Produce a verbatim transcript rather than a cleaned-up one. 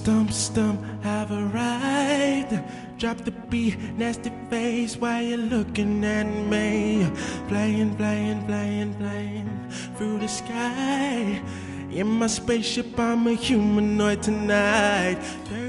stump, stump, have arrived. Drop the beat, nasty face while you're looking at me. Flying, flying, flying, flying through the sky. In my spaceship, I'm a humanoid tonight.